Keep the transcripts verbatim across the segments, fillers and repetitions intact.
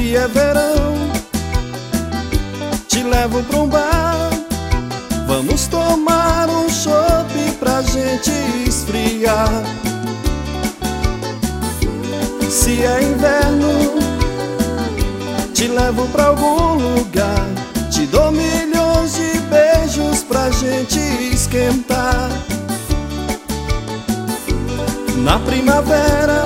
Se é verão, te levo pra um bar. Vamos tomar um chopp pra gente esfriar. Se é inverno, te levo pra algum lugar. Te dou milhões de beijos pra gente esquentar. Na primavera,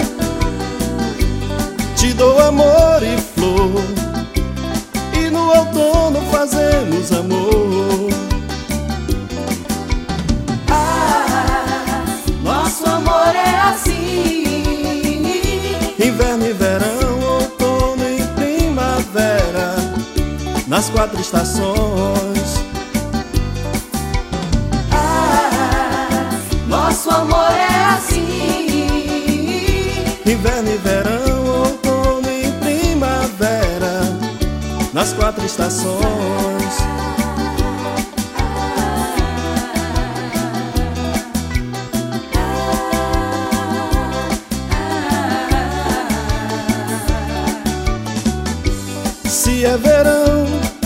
te dou amor e flor. E no outono fazemos amor. Ah, nosso amor é assim. Inverno e verão, outono e primavera, nas quatro estações. Ah, nosso amor é assim. Inverno e verão, outono e primavera, nas quatro estações. Se é verão,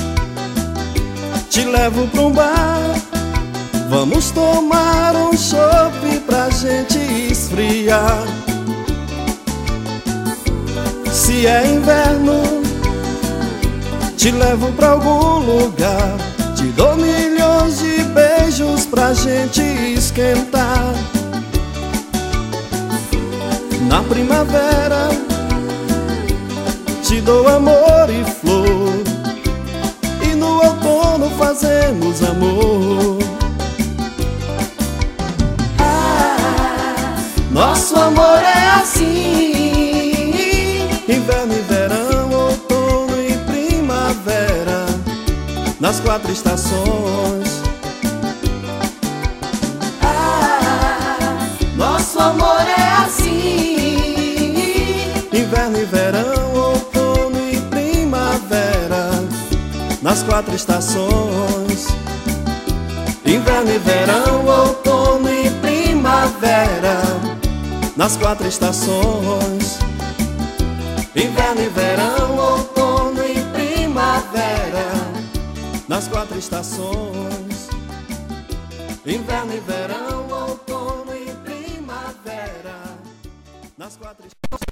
te levo pra um bar. Vamos tomar um chopp pra gente esfriar. Se é inverno, te levo pra algum lugar. Te dou milhões de beijos pra gente esquentar. Na primavera, te dou amor e flor. E no outono fazemos amor. Ah, nosso amor é assim. Inverno e verão, outono e primavera, nas quatro estações. Ah, nosso amor é assim. Inverno e verão, outono e primavera, nas quatro estações. Inverno e verão, outono e primavera, nas quatro estações. Inverno e verão, outono e primavera, nas quatro estações. Inverno e verão, outono e primavera, nas quatro estações.